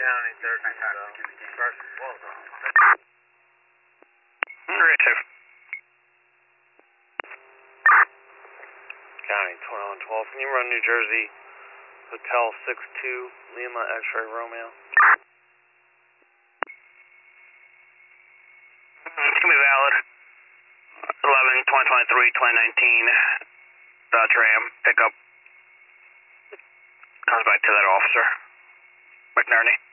County 13, first was on. Aggressive. County 2112, can you run New Jersey Hotel 62 Lima X-ray Romeo? It's going to be valid. 11/2023/2019 Dodge Ram pickup. Comes back to that officer. McNerney.